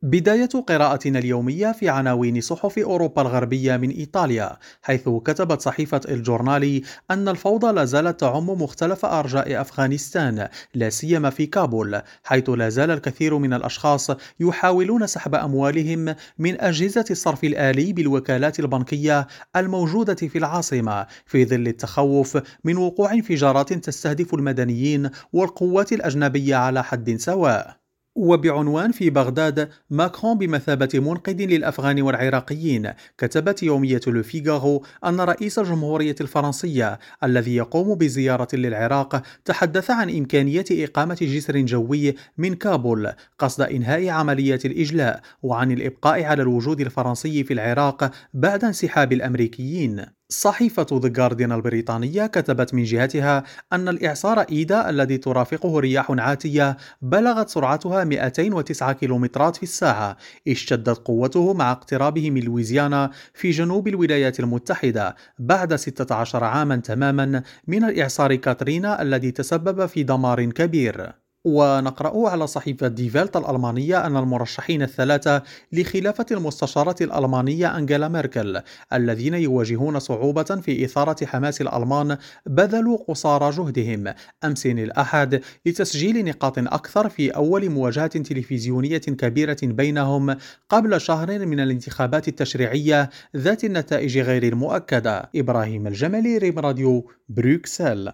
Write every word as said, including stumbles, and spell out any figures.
بداية قراءتنا اليومية في عناوين صحف أوروبا الغربية من إيطاليا، حيث كتبت صحيفة الجورنالي أن الفوضى لا زالت تعم مختلف أرجاء أفغانستان، لا سيما في كابول، حيث لا زال الكثير من الأشخاص يحاولون سحب أموالهم من أجهزة الصرف الآلي بالوكالات البنكية الموجودة في العاصمة، في ظل التخوف من وقوع انفجارات تستهدف المدنيين والقوات الأجنبية على حد سواء. وبعنوان في بغداد، ماكرون بمثابة منقذ للأفغان والعراقيين، كتبت يومية لو فيغارو أن رئيس الجمهورية الفرنسية الذي يقوم بزيارة للعراق تحدث عن إمكانية إقامة جسر جوي من كابول قصد إنهاء عملية الإجلاء، وعن الإبقاء على الوجود الفرنسي في العراق بعد انسحاب الأمريكيين. صحيفة ذا جارديان البريطانية كتبت من جهتها أن الإعصار إيدا الذي ترافقه رياح عاتية بلغت سرعتها مئتين وتسعة كيلومترات في الساعة، اشتدت قوته مع اقترابه من لويزيانا في جنوب الولايات المتحدة بعد ستة عشر عاما تماما من الإعصار كاترينا الذي تسبب في دمار كبير. ونقرأ على صحيفة دي فيلت الألمانية أن المرشحين الثلاثة لخلافة المستشارة الألمانية أنجيلا ميركل الذين يواجهون صعوبة في إثارة حماس الألمان بذلوا قصارى جهدهم أمس الأحد لتسجيل نقاط أكثر في أول مواجهة تلفزيونية كبيرة بينهم قبل شهر من الانتخابات التشريعية ذات النتائج غير المؤكدة. إبراهيم الجمالي، ريم راديو، بروكسل.